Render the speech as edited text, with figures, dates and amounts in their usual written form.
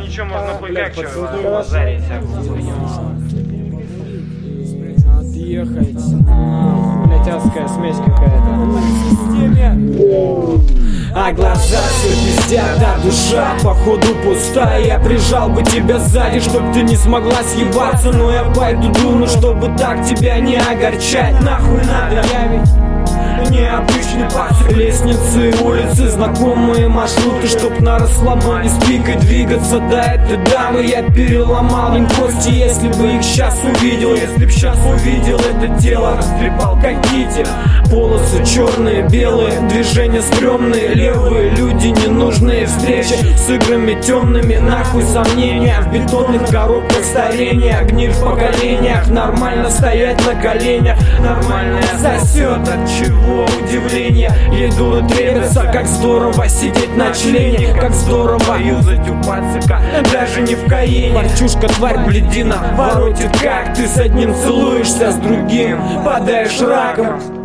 ничего, можно хуйкать, что базарить всякую хуйню. Отъехать. Блять, адская смесь какая-то. А глаза все пиздят, а душа походу пустая. Я прижал бы тебя сзади, чтоб ты не смогла съебаться. Но я пойду дуну, чтобы так тебя не огорчать. Нахуй надо, я ведь необычный пассик. Лестницы, улицы, знакомые маршруты, чтоб на расслабоне с пикой двигаться до этой дамы. Я переломал им кости, если бы их сейчас увидел. Если б сейчас увидел это тело, растрепал как китель. Полосы черные, белые, движения стрёмные, левые люди ненужные, встречи с играми темными. Нахуй сомнения в бетонных коробках старения. Гниль в поколениях, нормально стоять на коленях. Нормально сосет, от чего удивление. Ей дура требуется, как здорово сидеть на члене. Как здорово юзать у пацака, даже не в Каене. Парчушка, тварь, блядина, воротит, как ты с одним целуешься, с другим падаешь раком.